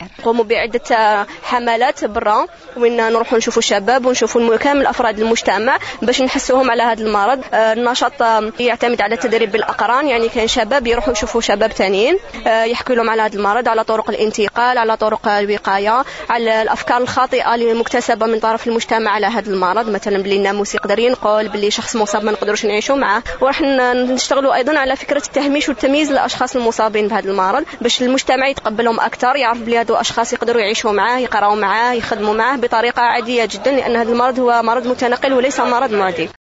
نقوموا بعدة حملات برا وين نروحوا نشوفوا الشباب ونشوفوا كامل أفراد المجتمع باش نحسوهم على هذا المرض. النشاط يعتمد على التدريب بالأقران، يعني كان شباب يروحوا يشوفوا شباب تانيين يحكوا لهم على هذا المرض، على طرق الانتقال، على طرق الوقاية، على الأفكار الخاطئة اللي مكتسبة من طرف المجتمع على هذا المرض، مثلا باللي الناموس يقدر ينقل، باللي شخص مصاب ما نقدروش نعيشوا معه. وراح نشتغلوا أيضا على فكرة التهميش والتمييز للأشخاص المصابين بهذا المرض باش المجتمع يتقبلهم أكثر، يعرف بلي هذو أشخاص يقدروا يعيشوا معاه، يقراوا معاه، يخدموا معاه بطريقة عادية جدا، لأن هذا المرض هو مرض متنقل وليس مرض معدي.